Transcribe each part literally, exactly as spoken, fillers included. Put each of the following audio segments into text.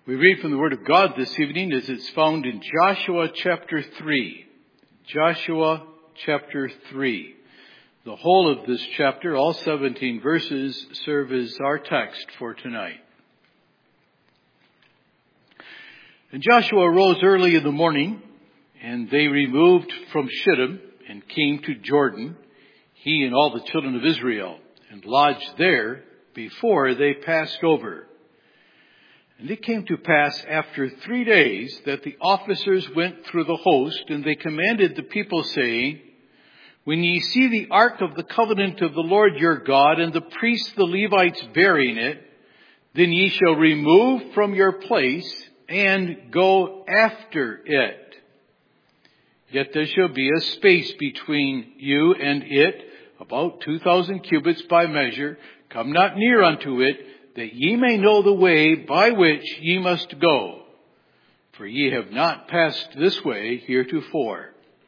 We read from the Word of God this evening as it's found in Joshua chapter three. Joshua chapter three. The whole of this chapter, all seventeen verses, serve as our text for tonight. And Joshua rose early in the morning, and they removed from Shittim and came to Jordan, he and all the children of Israel, and lodged there before they passed over. And it came to pass after three days that the officers went through the host, and they commanded the people, saying, When ye see the ark of the covenant of the Lord your God, and the priests the Levites bearing it, then ye shall remove from your place, and go after it. Yet there shall be a space between you and it, about two thousand cubits by measure. Come not near unto it, that ye may know the way by which ye must go. For ye have not passed this way heretofore.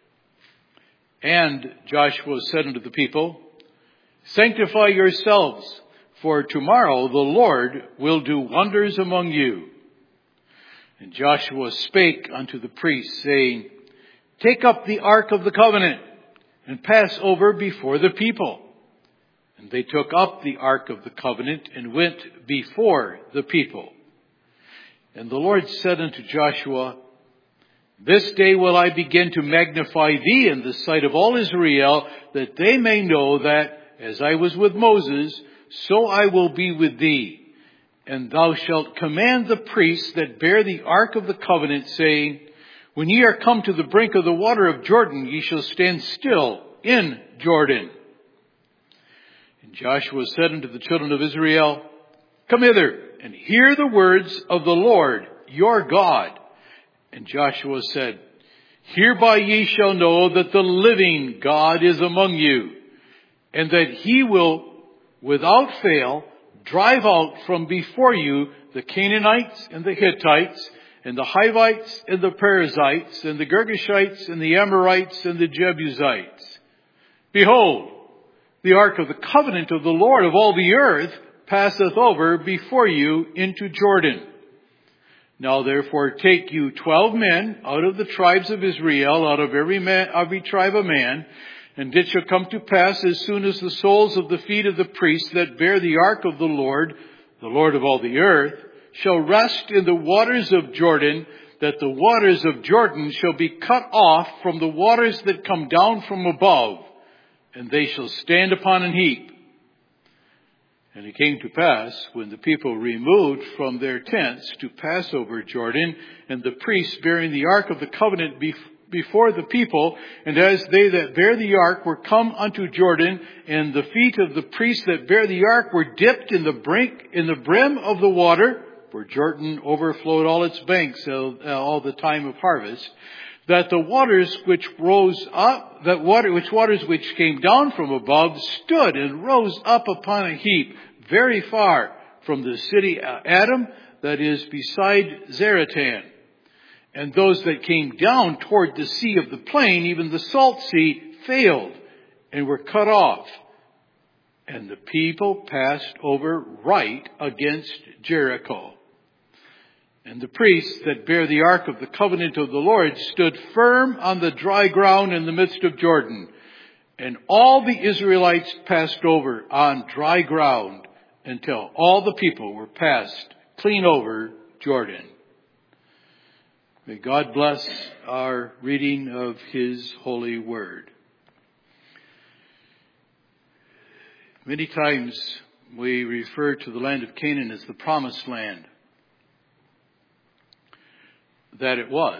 And Joshua said unto the people, Sanctify yourselves, for tomorrow the Lord will do wonders among you. And Joshua spake unto the priests, saying, Take up the ark of the covenant, and pass over before the people. And they took up the ark of the covenant, and went before the people. And the Lord said unto Joshua, This day will I begin to magnify thee in the sight of all Israel, that they may know that, as I was with Moses, so I will be with thee. And thou shalt command the priests that bear the ark of the covenant, saying, When ye are come to the brink of the water of Jordan, ye shall stand still in Jordan. And Joshua said unto the children of Israel, Come hither, and hear the words of the Lord your God. And Joshua said, Hereby ye shall know that the living God is among you, and that he will without fail drive out from before you the Canaanites and the Hittites, and the Hivites and the Perizzites, and the Girgashites and the Amorites and the Jebusites. Behold, the ark of the covenant of the Lord of all the earth passeth over before you into Jordan. Now therefore take you twelve men out of the tribes of Israel, out of every man, every tribe a man, and it shall come to pass as soon as the soles of the feet of the priests that bear the ark of the Lord, the Lord of all the earth, shall rest in the waters of Jordan, that the waters of Jordan shall be cut off from the waters that come down from above, and they shall stand upon an heap. And it came to pass, when the people removed from their tents to pass over Jordan, and the priests bearing the ark of the covenant before the people, and as they that bear the ark were come unto Jordan, and the feet of the priests that bear the ark were dipped in the brink, in the brim of the water, for Jordan overflowed all its banks all the time of harvest, that the waters which rose up, that water, which waters which came down from above stood and rose up upon a heap very far from the city Adam, that is beside Zaratan. And those that came down toward the sea of the plain, even the salt sea, failed and were cut off. And the people passed over right against Jericho. And the priests that bear the ark of the covenant of the Lord stood firm on the dry ground in the midst of Jordan. And all the Israelites passed over on dry ground until all the people were passed clean over Jordan. May God bless our reading of his holy word. Many times we refer to the land of Canaan as the promised land. That it was.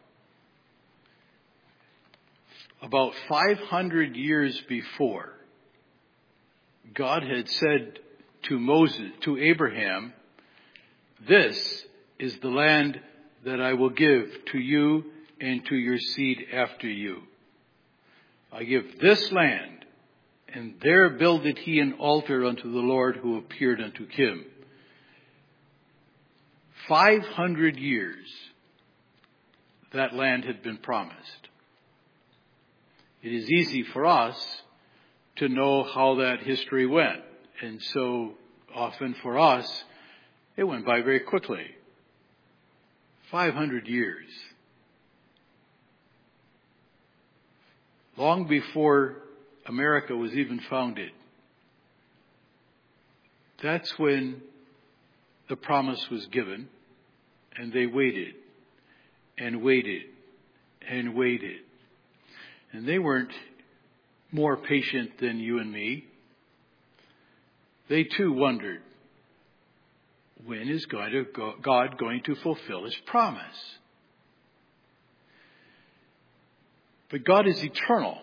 About five hundred years before, God had said to Moses, to Abraham, This is the land that I will give to you and to your seed after you. I give this land, and there builded he an altar unto the Lord who appeared unto him. Five hundred years that land had been promised. It is easy for us to know how that history went. And so often for us, it went by very quickly. five hundred years. Long before America was even founded. That's when the promise was given, and they waited and waited and waited. And they weren't more patient than you and me. They too wondered, when is God going to fulfill His promise? But God is eternal.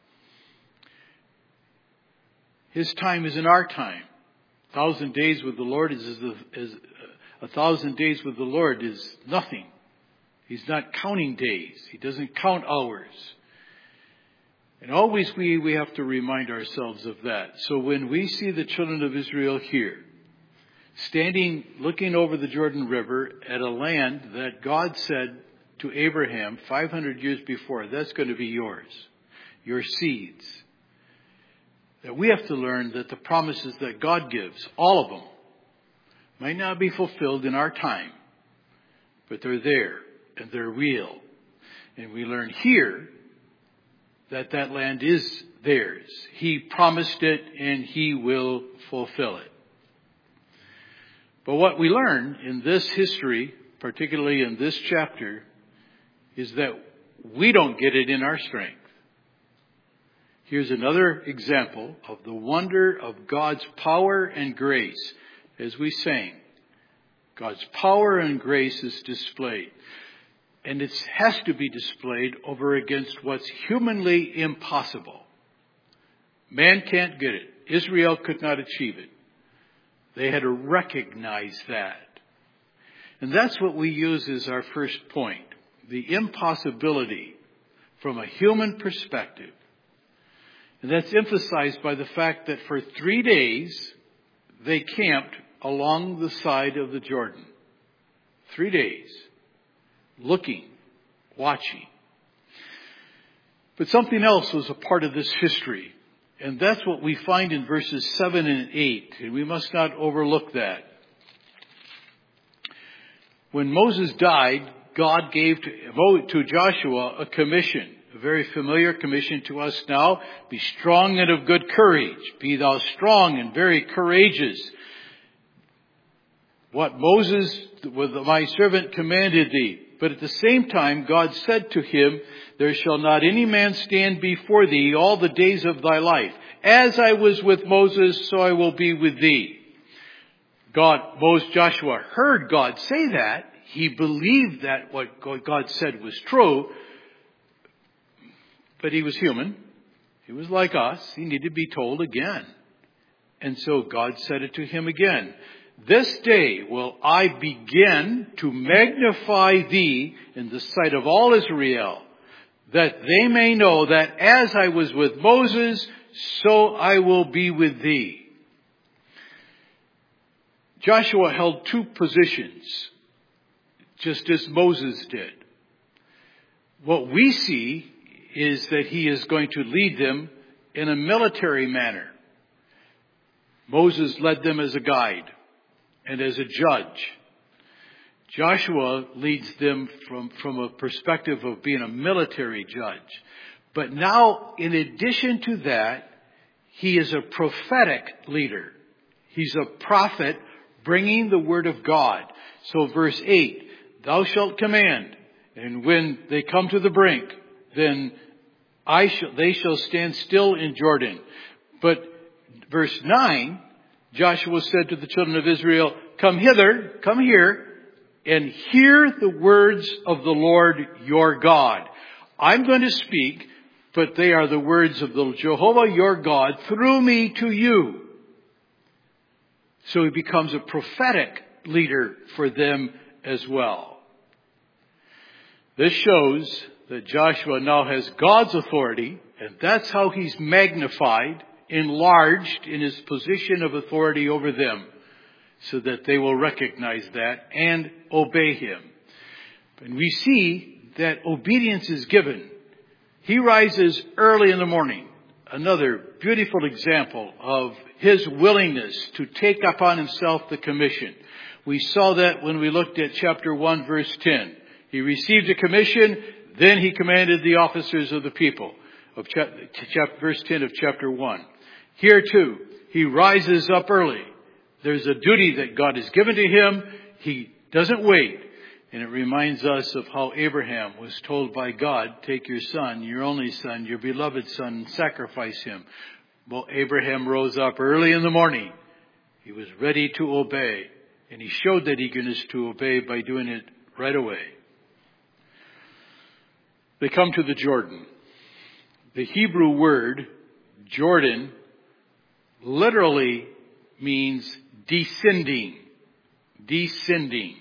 His time is in our time. A thousand days with the Lord is, is, is a thousand days with the Lord is nothing. He's not counting days. He doesn't count hours. And always we, we have to remind ourselves of that. So when we see the children of Israel here, standing, looking over the Jordan River at a land that God said to Abraham five hundred years before, that's going to be yours, your seeds. That we have to learn that the promises that God gives, all of them, might not be fulfilled in our time, but they're there and they're real. And we learn here that that land is theirs. He promised it and He will fulfill it. But what we learn in this history, particularly in this chapter, is that we don't get it in our strength. Here's another example of the wonder of God's power and grace. As we sang, God's power and grace is displayed. And it has to be displayed over against what's humanly impossible. Man can't get it. Israel could not achieve it. They had to recognize that. And that's what we use as our first point. The impossibility from a human perspective. And that's emphasized by the fact that for three days they camped along the side of the Jordan. Three days. Looking, watching. But something else was a part of this history. And that's what we find in verses seven and eight. And we must not overlook that. When Moses died, God gave to Joshua a commission. A very familiar commission to us now. Be strong and of good courage. Be thou strong and very courageous. What Moses, with my servant, commanded thee. But at the same time, God said to him, there shall not any man stand before thee all the days of thy life. As I was with Moses, so I will be with thee. God, Moses, Joshua heard God say that. He believed that what God said was true. But he was human. He was like us. He needed to be told again. And so God said it to him again. This day will I begin to magnify thee in the sight of all Israel, that they may know that as I was with Moses, so I will be with thee. Joshua held two positions, just as Moses did. What we see is that he is going to lead them in a military manner. Moses led them as a guide and as a judge. Joshua leads them from, from a perspective of being a military judge. But now, in addition to that, he is a prophetic leader. He's a prophet bringing the word of God. So verse eight, thou shalt command, and when they come to the brink, then I shall, they shall stand still in Jordan. But verse nine, Joshua said to the children of Israel, come hither, come here, and hear the words of the Lord your God. I'm going to speak, but they are the words of the Jehovah your God through me to you. So he becomes a prophetic leader for them as well. This shows that Joshua now has God's authority, and that's how he's magnified, enlarged in his position of authority over them, so that they will recognize that and obey him. And we see that obedience is given. He rises early in the morning. Another beautiful example of his willingness to take upon himself the commission. We saw that when we looked at chapter one, verse ten. He received a commission, then he commanded the officers of the people. Of chap- chap- verse ten of chapter one. Here too, he rises up early. There's a duty that God has given to him. He doesn't wait. And it reminds us of how Abraham was told by God, take your son, your only son, your beloved son, and sacrifice him. Well, Abraham rose up early in the morning. He was ready to obey. And he showed that eagerness to obey by doing it right away. They come to the Jordan. The Hebrew word, Jordan, literally means descending. Descending.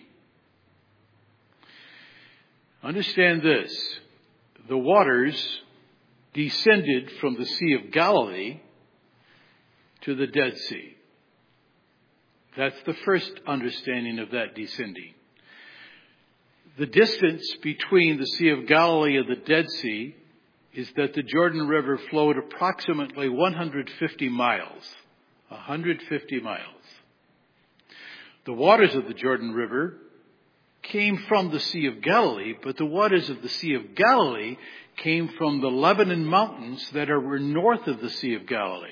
Understand this. The waters descended from the Sea of Galilee to the Dead Sea. That's the first understanding of that descending. The distance between the Sea of Galilee and the Dead Sea is that the Jordan River flowed approximately one hundred fifty miles. one hundred fifty miles. The waters of the Jordan River came from the Sea of Galilee, but the waters of the Sea of Galilee came from the Lebanon mountains that are were north of the Sea of Galilee.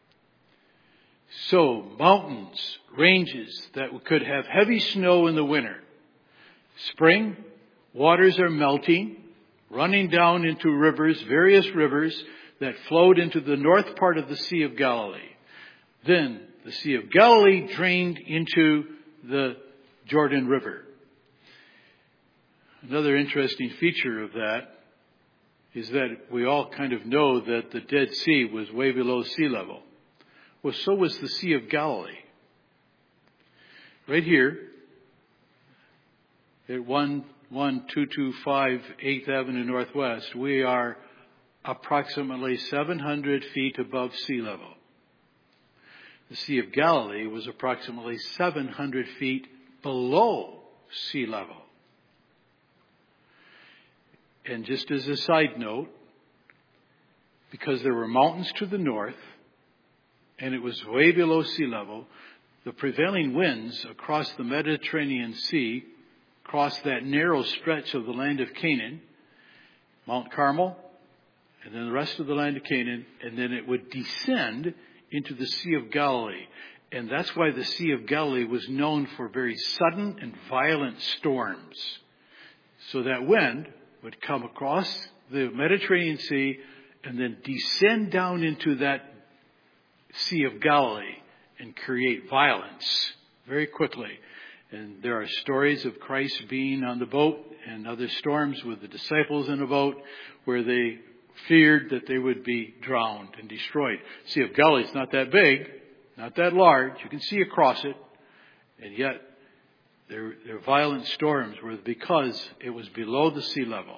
So, mountains, ranges that could have heavy snow in the winter. Spring, waters are melting, running down into rivers, various rivers that flowed into the north part of the Sea of Galilee. Then, the Sea of Galilee drained into the Jordan River. Another interesting feature of that is that we all kind of know that the Dead Sea was way below sea level. Well, so was the Sea of Galilee. Right here, at one one two two five eighth Avenue Northwest, we are approximately seven hundred feet above sea level. The Sea of Galilee was approximately seven hundred feet below sea level. And just as a side note, because there were mountains to the north, and it was way below sea level, the prevailing winds across the Mediterranean Sea crossed that narrow stretch of the land of Canaan, Mount Carmel, and then the rest of the land of Canaan, and then it would descend into the Sea of Galilee. And that's why the Sea of Galilee was known for very sudden and violent storms. So that wind would come across the Mediterranean Sea and then descend down into that Sea of Galilee and create violence very quickly. And there are stories of Christ being on the boat and other storms with the disciples in a boat where they feared that they would be drowned and destroyed. Sea of Galilee is not that big, not that large. You can see across it. And yet their, their violent storms were because it was below the sea level.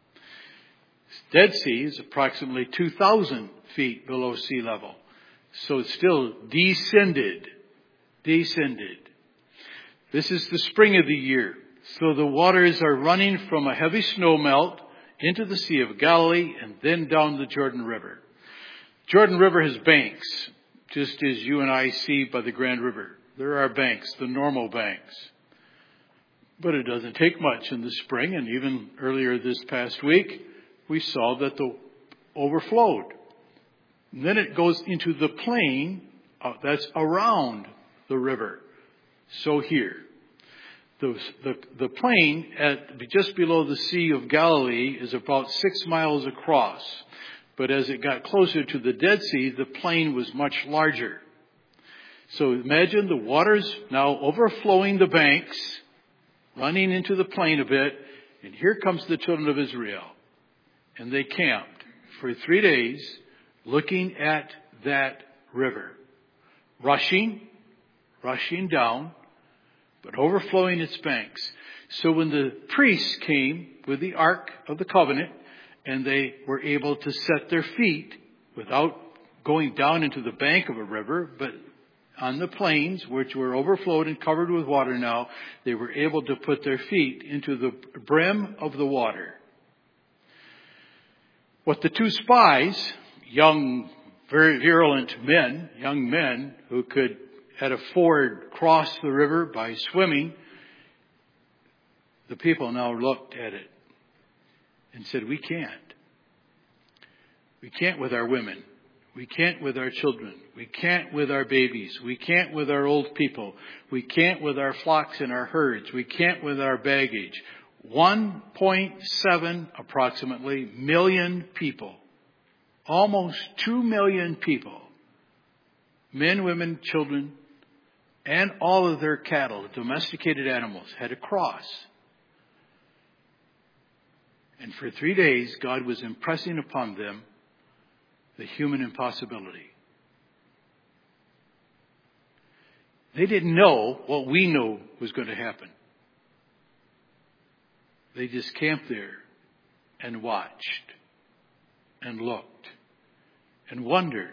Dead Sea is approximately two thousand feet below sea level. So it's still descended, descended. This is the spring of the year. So the waters are running from a heavy snow melt into the Sea of Galilee and then down the Jordan River. Jordan River has banks, just as you and I see by the Grand River. There are banks, the normal banks. But it doesn't take much in the spring, and even earlier this past week, we saw that the overflowed. And then it goes into the plain uh, that's around the river. So here, the, the, the plain at just below the Sea of Galilee is about six miles across. But as it got closer to the Dead Sea, the plain was much larger. So imagine the waters now overflowing the banks, running into the plain a bit, and here comes the children of Israel. And they camped for three days looking at that river, rushing, rushing down, but overflowing its banks. So when the priests came with the Ark of the Covenant, and they were able to set their feet without going down into the bank of a river, but on the plains, which were overflowed and covered with water now, they were able to put their feet into the brim of the water. What the two spies, young, very virulent men, young men who could at a ford cross the river by swimming, the people now looked at it and said, we can't. We can't with our women. We can't with our children. We can't with our babies. We can't with our old people. We can't with our flocks and our herds. We can't with our baggage. one point seven approximately million people. Almost two million people. Men, women, children, and all of their cattle, domesticated animals, had to cross. And for three days, God was impressing upon them the human impossibility. They didn't know what we know was going to happen. They just camped there and watched and looked and wondered.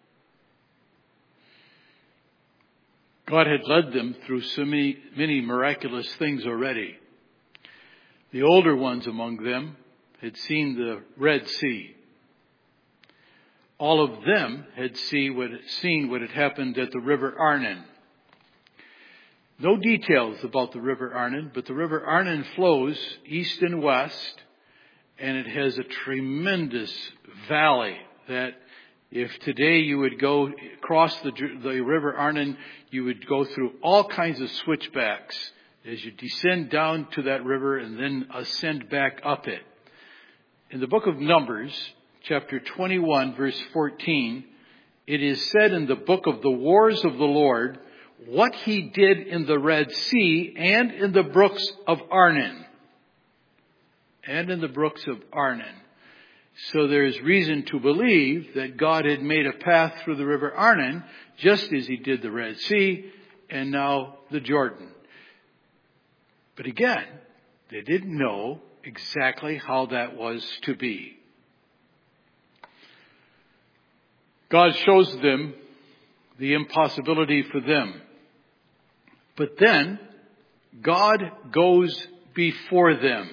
God had led them through so many, many miraculous things already. The older ones among them had seen the Red Sea. All of them had see what, seen what had happened at the River Arnon. No details about the River Arnon, but the River Arnon flows east and west, and it has a tremendous valley that if today you would go across the, the River Arnon, you would go through all kinds of switchbacks as you descend down to that river and then ascend back up it. In the book of Numbers, chapter twenty-one, verse fourteen, it is said in the book of the wars of the Lord, what he did in the Red Sea and in the brooks of Arnon. And in the brooks of Arnon. So there's reason to believe that God had made a path through the river Arnon, just as he did the Red Sea and now the Jordan. But again, they didn't know exactly how that was to be. God shows them the impossibility for them. But then, God goes before them.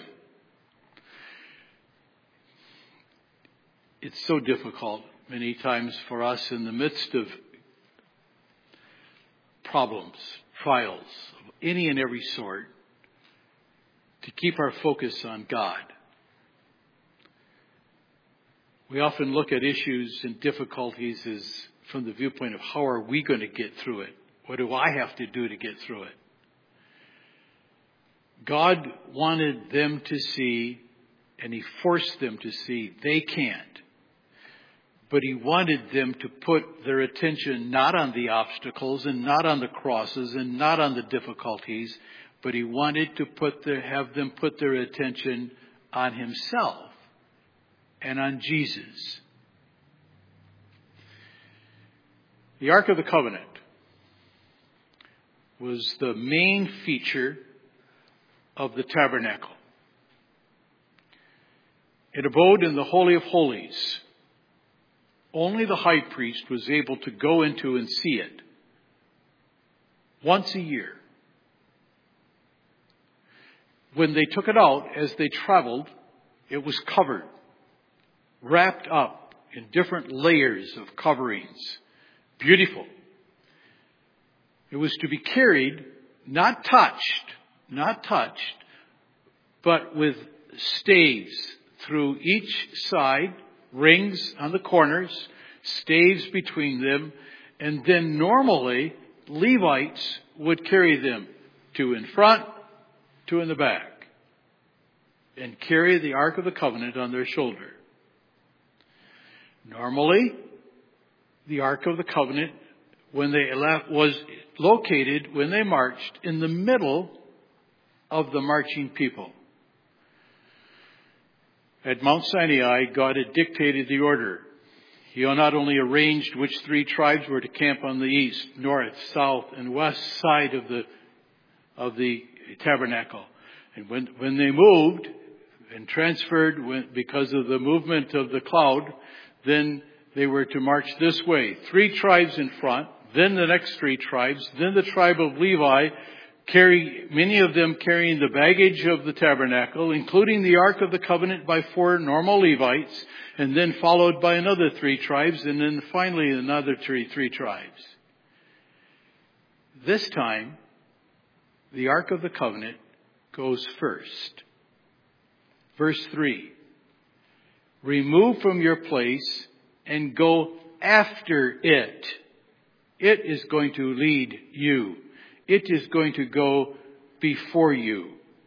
It's so difficult many times for us in the midst of problems, trials of any and every sort, to keep our focus on God. We often look at issues and difficulties as from the viewpoint of how are we going to get through it? What do I have to do to get through it? God wanted them to see, and he forced them to see, they can't. But he wanted them to put their attention not on the obstacles and not on the crosses and not on the difficulties, but he wanted to put their, have them put their attention on himself and on Jesus. The Ark of the Covenant was the main feature of the tabernacle. It abode in the Holy of Holies. Only the high priest was able to go into and see it once a year. When they took it out, as they traveled, it was covered, wrapped up in different layers of coverings. Beautiful. It was to be carried, not touched, not touched, but with staves through each side, rings on the corners, staves between them, and then normally Levites would carry them two in front, two in the back, and carry the Ark of the Covenant on their shoulder. Normally, the Ark of the Covenant, when they left, was located when they marched in the middle of the marching people. At Mount Sinai, God had dictated the order. He not only arranged which three tribes were to camp on the east, north, south, and west side of the of the tabernacle. And when, when they moved and transferred when, because of the movement of the cloud, then they were to march this way. Three tribes in front, then the next three tribes, then the tribe of Levi, carry many of them carrying the baggage of the tabernacle, including the Ark of the Covenant by four normal Levites, and then followed by another three tribes, and then finally another three, three tribes. This time, the Ark of the Covenant goes first. Verse three. Remove from your place and go after it. It is going to lead you. It is going to go before you.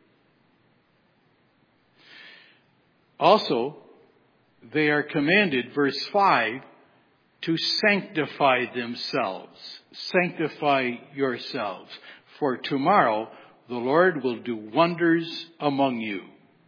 Also, they are commanded, verse five, to sanctify themselves. Sanctify yourselves. For tomorrow the Lord will do wonders among you.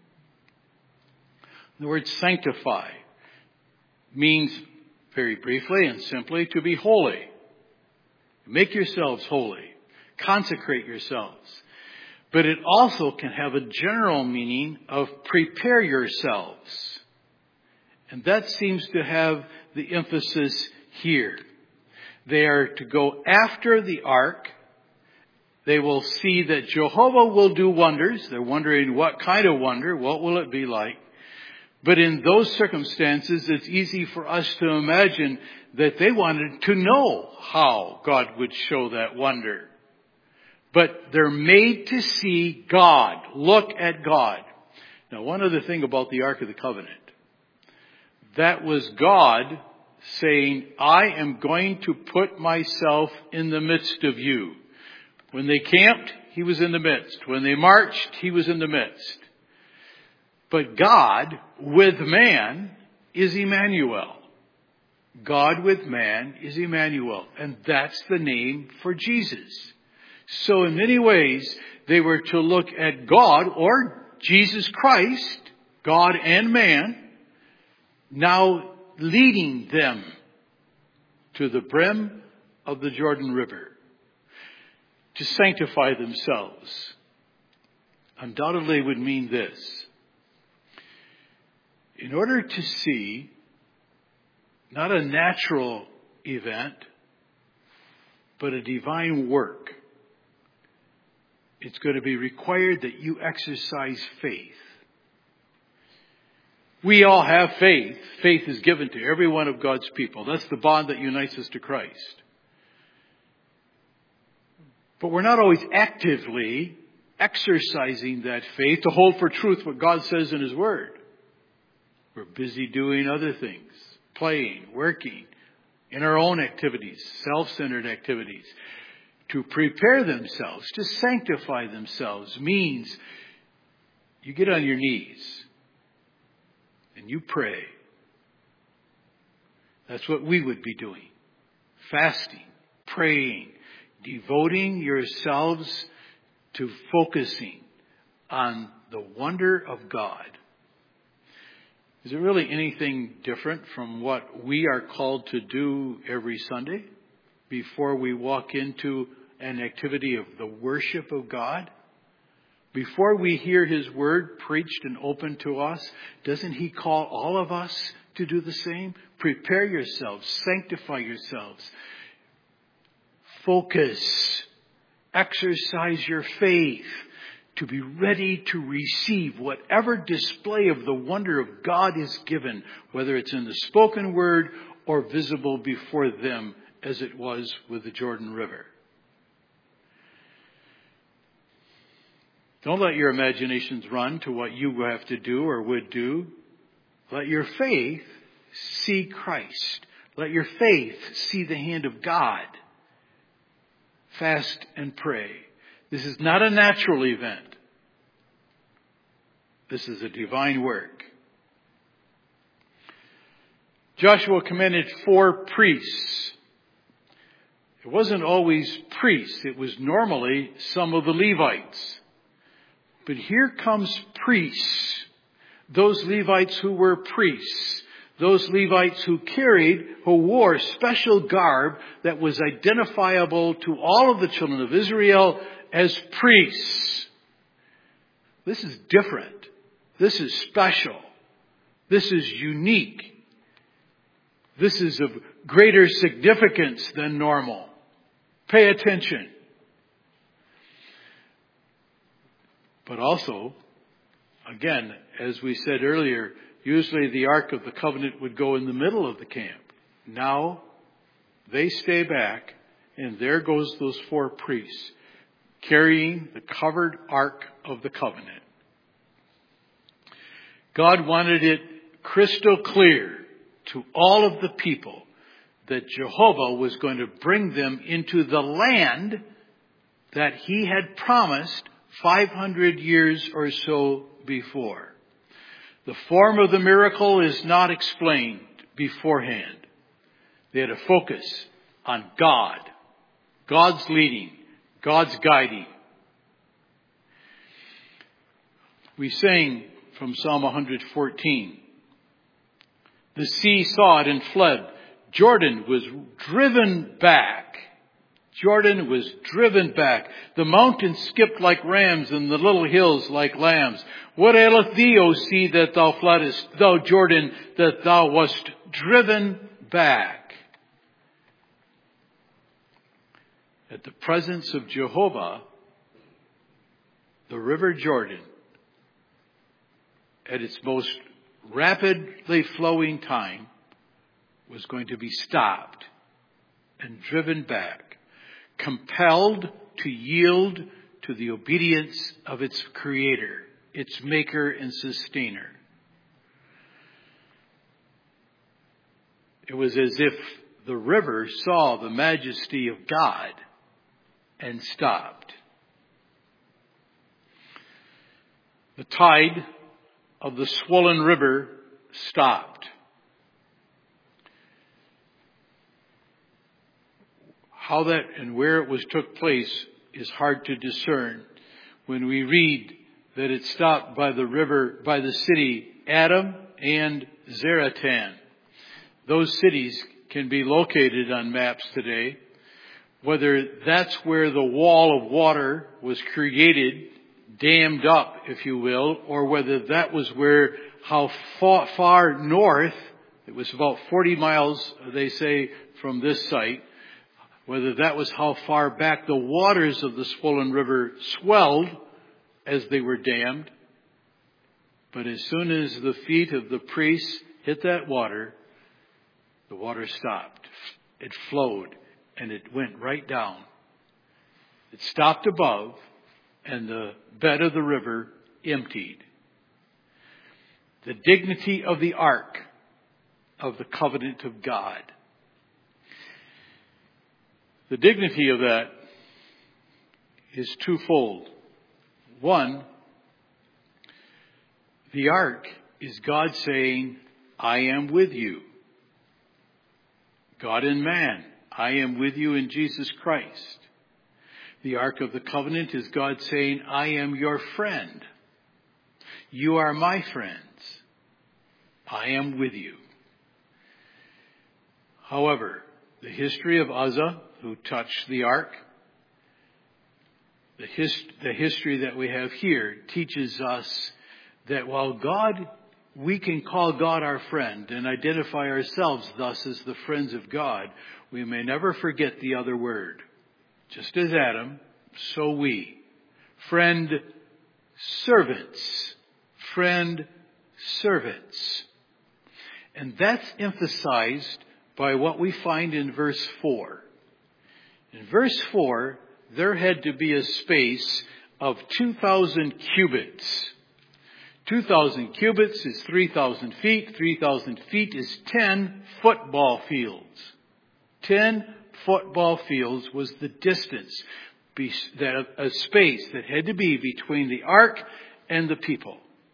The word sanctify means, very briefly and simply, to be holy. Make yourselves holy. Consecrate yourselves. But it also can have a general meaning of prepare yourselves. And that seems to have the emphasis here. They are to go after the ark. They will see that Jehovah will do wonders. They're wondering what kind of wonder, what will it be like? But in those circumstances, it's easy for us to imagine that they wanted to know how God would show that wonder. But they're made to see God. Look at God. Now, one other thing about the Ark of the Covenant. That was God saying, I am going to put myself in the midst of you. When they camped, he was in the midst. When they marched, he was in the midst. But God with man is Emmanuel. God with man is Emmanuel. And that's the name for Jesus. So in many ways, they were to look at God, or Jesus Christ, God and man, now leading them to the brim of the Jordan River to sanctify themselves. Undoubtedly would mean this. In order to see not a natural event, but a divine work, it's going to be required that you exercise faith. We all have faith. Faith is given to every one of God's people. That's the bond that unites us to Christ. But we're not always actively exercising that faith to hold for truth what God says in His Word. We're busy doing other things, playing, working, in our own activities, self-centered activities. To prepare themselves, to sanctify themselves, means you get on your knees and you pray. That's what we would be doing. Fasting, praying, devoting yourselves to focusing on the wonder of God. Is it really anything different from what we are called to do every Sunday before we walk into an activity of the worship of God? Before we hear His Word preached and opened to us, doesn't He call all of us to do the same? Prepare yourselves, sanctify yourselves, focus, exercise your faith to be ready to receive whatever display of the wonder of God is given, whether it's in the spoken word or visible before them as it was with the Jordan River. Don't let your imaginations run to what you have to do or would do. Let your faith see Christ. Let your faith see the hand of God. Fast and pray. This is not a natural event. This is a divine work. Joshua commanded four priests. It wasn't always priests. It was normally some of the Levites. But here comes priests. Those Levites who were priests. Those Levites who carried, who wore special garb that was identifiable to all of the children of Israel as priests. This is different. This is special. This is unique. This is of greater significance than normal. Pay attention. But also, again, as we said earlier, usually the Ark of the Covenant would go in the middle of the camp. Now, they stay back And there goes those four priests carrying the covered Ark of the Covenant. God wanted it crystal clear to all of the people that Jehovah was going to bring them into the land that he had promised five hundred years or so before. The form of the miracle is not explained beforehand. They had to focus on God, God's leading, God's guiding. We sang from Psalm one fourteen. The sea saw it and fled. Jordan was driven back. Jordan was driven back. The mountains skipped like rams and the little hills like lambs. What aileth thee, O sea, that thou floodest, thou Jordan, that thou wast driven back? At the presence of Jehovah, the river Jordan, at its most rapidly flowing time, was going to be stopped and driven back, compelled to yield to the obedience of its creator, its maker and sustainer. It was as if the river saw the majesty of God and stopped. The tide of the swollen river stopped. How that and where it was took place is hard to discern when we read that it stopped by the river, by the city Adam and Zaratan. Those cities can be located on maps today. Whether that's where the wall of water was created, dammed up, if you will, or whether that was where, how far, far north, it was about forty miles, they say, from this site, whether that was how far back the waters of the swollen river swelled as they were dammed. But as soon as the feet of the priests hit that water, the water stopped. It flowed and it went right down. It stopped above and the bed of the river emptied. The dignity of the ark of the covenant of God. The dignity of that is twofold. One, the ark is God saying, I am with you. God and man, I am with you in Jesus Christ. The ark of the covenant is God saying, I am your friend. You are my friends. I am with you. However, the history of Uzzah, who touched the ark, the, his, the history that we have here teaches us that while God, we can call God our friend and identify ourselves thus as the friends of God, we may never forget the other word. Just as Adam, so we. Friend, servants. Friend, servants. And that's emphasized by what we find in verse four. In verse four, there had to be a space of two thousand cubits. two thousand cubits is three thousand feet. three thousand feet is ten football fields. ten football fields was the distance, that a space that had to be between the ark and the people.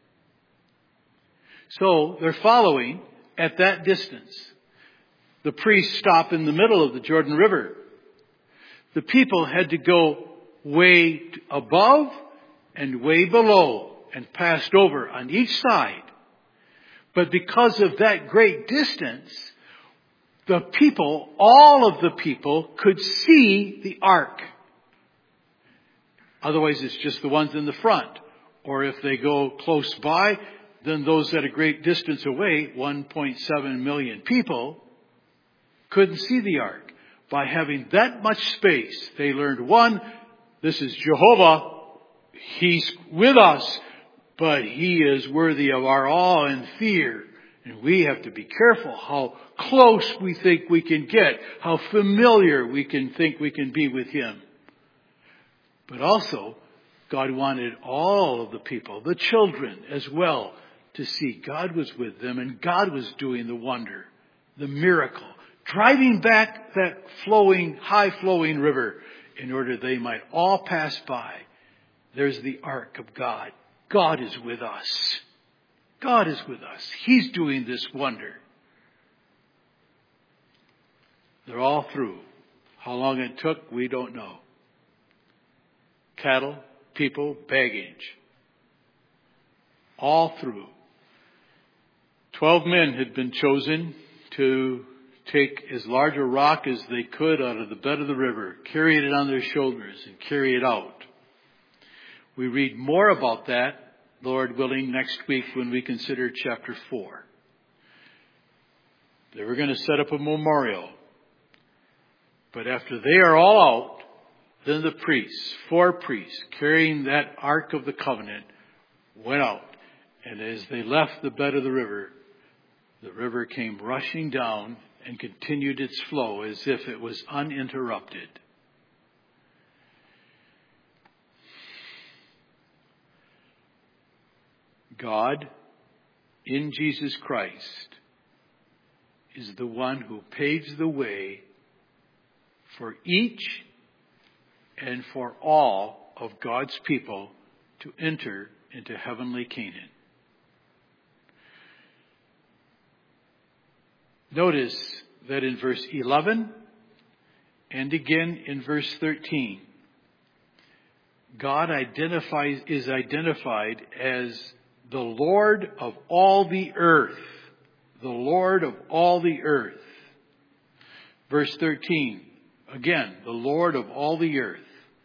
So they're following at that distance. The priests stop in the middle of the Jordan River. The people had to go way above and way below and passed over on each side. But because of that great distance, the people, all of the people, could see the ark. Otherwise, it's just the ones in the front. Or if they go close by, then those at a great distance away, one point seven million people, couldn't see the ark. By having that much space, they learned, one, this is Jehovah. He's with us, but he is worthy of our awe and fear And we have to be careful how close we think we can get, how familiar we can think we can be with Him. But also, God wanted all of the people, the children as well, to see God was with them and God was doing the wonder, the miracle, driving back that flowing, high-flowing river in order they might all pass by. There's the ark of God. God is with us. God is with us. He's doing this wonder. They're all through. How long it took, we don't know. Cattle, people, baggage. All through. Twelve men had been chosen to take as large a rock as they could out of the bed of the river, carry it on their shoulders, and carry it out. We read more about that, Lord willing, next week when we consider chapter four. They were going to set up a memorial. But after they are all out, then the priests, four priests, carrying that Ark of the Covenant, went out. And as they left the bed of the river, the river came rushing down and continued its flow as if it was uninterrupted. God, in Jesus Christ, is the one who paves the way for each and for all of God's people to enter into heavenly Canaan. Notice that in verse eleven and again in verse thirteen, God identifies, is identified as the Lord of all the earth. The Lord of all the earth. Verse thirteen, again, the Lord of all the earth.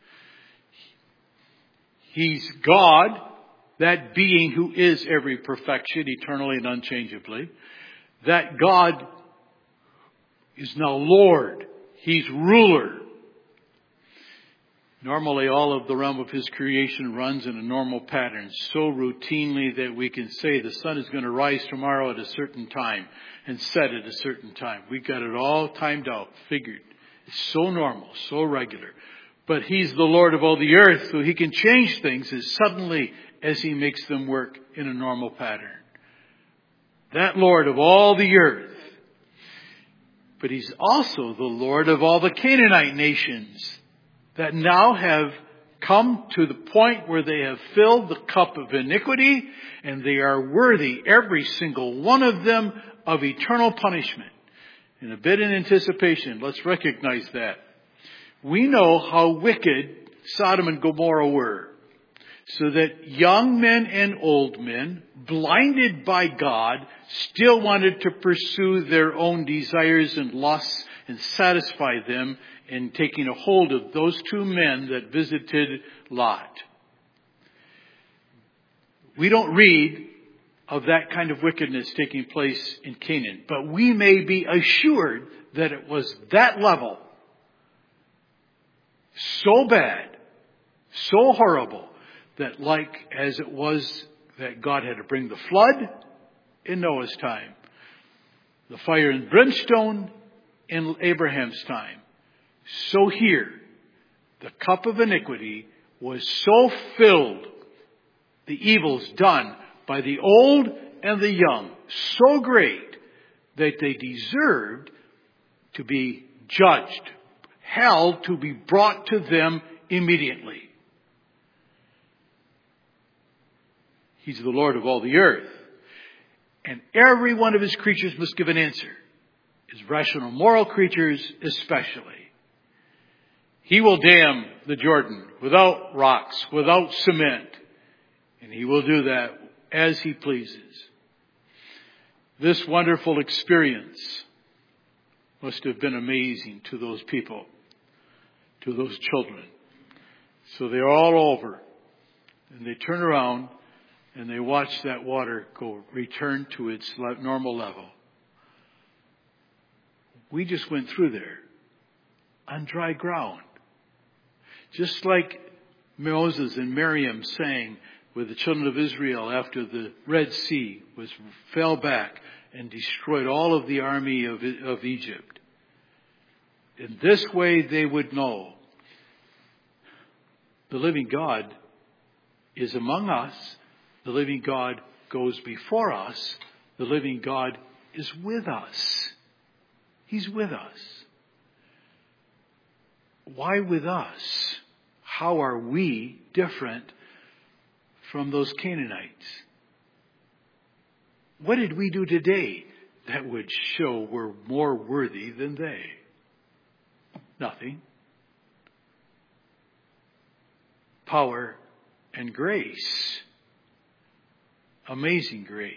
He's God, that being who is every perfection, eternally and unchangeably. That God is now Lord. He's ruler. Normally, all of the realm of His creation runs in a normal pattern, so routinely that we can say the sun is going to rise tomorrow at a certain time and set at a certain time. We got it all timed out, figured. It's so normal, so regular. But He's the Lord of all the earth, so He can change things as suddenly as He makes them work in a normal pattern. That Lord of all the earth. But He's also the Lord of all the Canaanite nations that now have come to the point where they have filled the cup of iniquity and they are worthy, every single one of them, of eternal punishment. And a bit in anticipation, let's recognize that. We know how wicked Sodom and Gomorrah were. So that young men and old men, blinded by God, still wanted to pursue their own desires and lusts and satisfy them in taking a hold of those two men that visited Lot. We don't read of that kind of wickedness taking place in Canaan, but we may be assured that it was that level, so bad, so horrible, that like as it was that God had to bring the flood in Noah's time, the fire and brimstone in Abraham's time, so here, the cup of iniquity was so filled, the evils done by the old and the young, so great that they deserved to be judged, hell to be brought to them immediately. He's the Lord of all the earth. And every one of His creatures must give an answer. His rational moral creatures especially. He will dam the Jordan without rocks, without cement. And He will do that as He pleases. This wonderful experience must have been amazing to those people, to those children. So they're all over. And they turn around and they watch that water go return to its normal level. We just went through there on dry ground. Just like Moses and Miriam sang with the children of Israel after the Red Sea was fell back and destroyed all of the army of, of Egypt. In this way they would know the living God is among us. The living God goes before us. The living God is with us. He's with us. Why with us? How are we different from those Canaanites? What did we do today that would show we're more worthy than they? Nothing. Power and grace. Amazing grace.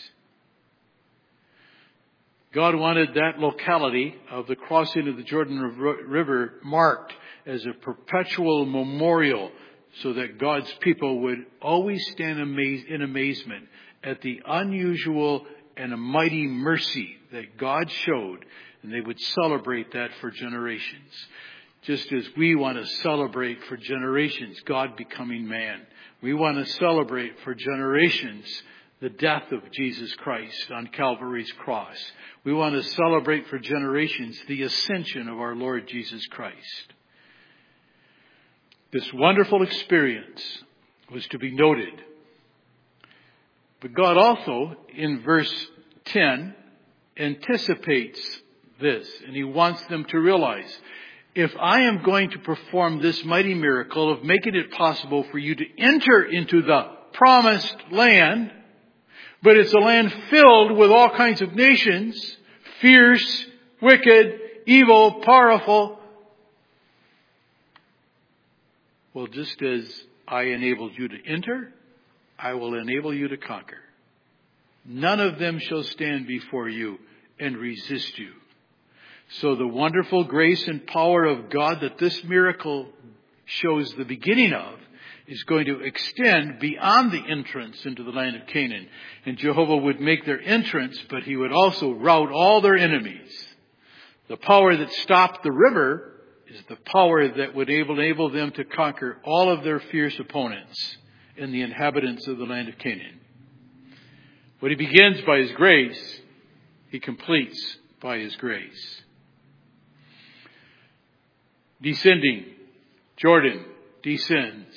God wanted that locality of the crossing of the Jordan River marked as a perpetual memorial so that God's people would always stand in amazement at the unusual and a mighty mercy that God showed, and they would celebrate that for generations. Just as we want to celebrate for generations God becoming man. We want to celebrate for generations the death of Jesus Christ on Calvary's cross. We want to celebrate for generations the ascension of our Lord Jesus Christ. This wonderful experience was to be noted. But God also, in verse ten, anticipates this, and He wants them to realize, if I am going to perform this mighty miracle of making it possible for you to enter into the promised land, but it's a land filled with all kinds of nations, fierce, wicked, evil, powerful. Well, just as I enabled you to enter, I will enable you to conquer. None of them shall stand before you and resist you. So the wonderful grace and power of God that this miracle shows the beginning of is going to extend beyond the entrance into the land of Canaan. And Jehovah would make their entrance, but He would also rout all their enemies. The power that stopped the river is the power that would enable them to conquer all of their fierce opponents and the inhabitants of the land of Canaan. What He begins by His grace, He completes by His grace. Descending, Jordan descends.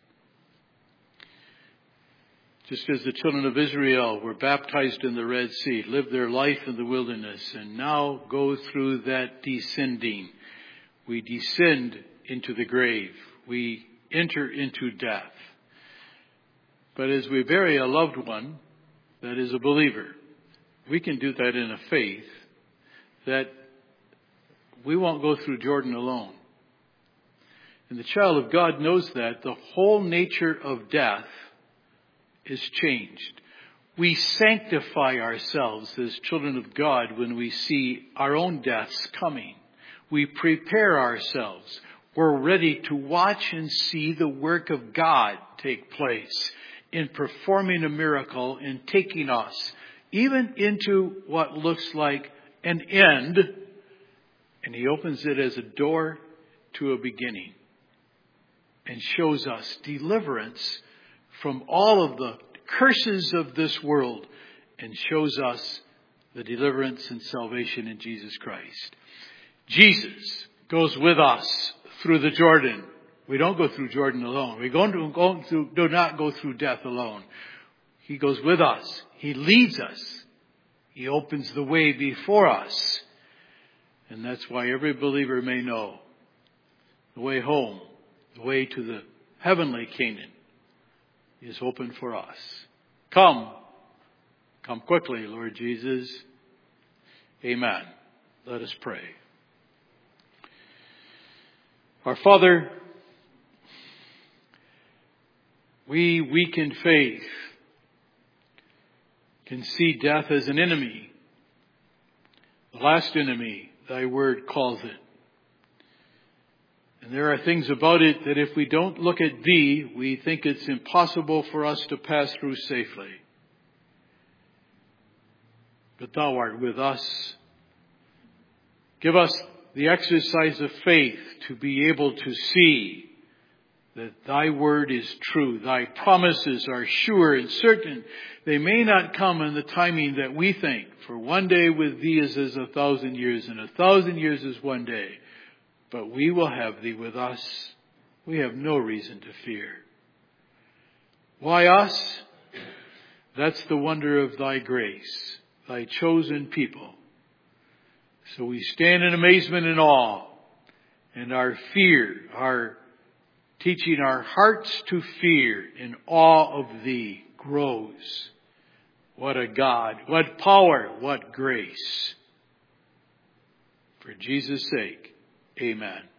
Just as the children of Israel were baptized in the Red Sea, lived their life in the wilderness, and now go through that descending. We descend into the grave. We enter into death. But as we bury a loved one that is a believer, we can do that in a faith that we won't go through Jordan alone. And the child of God knows that the whole nature of death is changed. We sanctify ourselves as children of God when we see our own deaths coming. We prepare ourselves. We're ready to watch and see the work of God take place in performing a miracle and taking us even into what looks like an end. And He opens it as a door to a beginning and shows us deliverance from all of the curses of this world and shows us the deliverance and salvation in Jesus Christ. Jesus goes with us through the Jordan. We don't go through Jordan alone. We don't go through, do not go through death alone. He goes with us. He leads us. He opens the way before us. And that's why every believer may know the way home, the way to the heavenly Canaan is open for us. Come. Come quickly, Lord Jesus. Amen. Let us pray. Our Father, we, weak in faith, can see death as an enemy. The last enemy, Thy word calls it. And there are things about it that if we don't look at Thee, we think it's impossible for us to pass through safely. But Thou art with us. Give us the exercise of faith to be able to see that thy word is true. Thy promises are sure and certain. They may not come in the timing that we think. For one day with thee is as a thousand years, and a thousand years is one day. But we will have thee with us. We have no reason to fear. Why us? That's the wonder of thy grace, thy chosen people. So we stand in amazement and awe, and our fear, our teaching our hearts to fear in awe of thee grows. What a God, what power, what grace. For Jesus' sake, amen.